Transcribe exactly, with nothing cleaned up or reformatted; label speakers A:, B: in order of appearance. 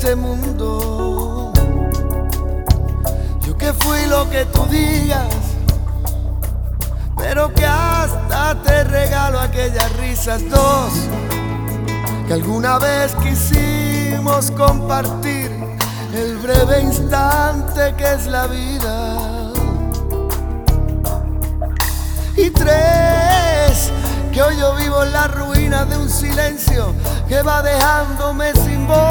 A: este mundo. Yo que fui lo que tú digas, pero que hasta te regalo aquellas risas dos que alguna vez quisimos compartir, el breve instante que es la vida. Y tres, que hoy yo vivo en la ruina de un silencio que va dejándome sin voz.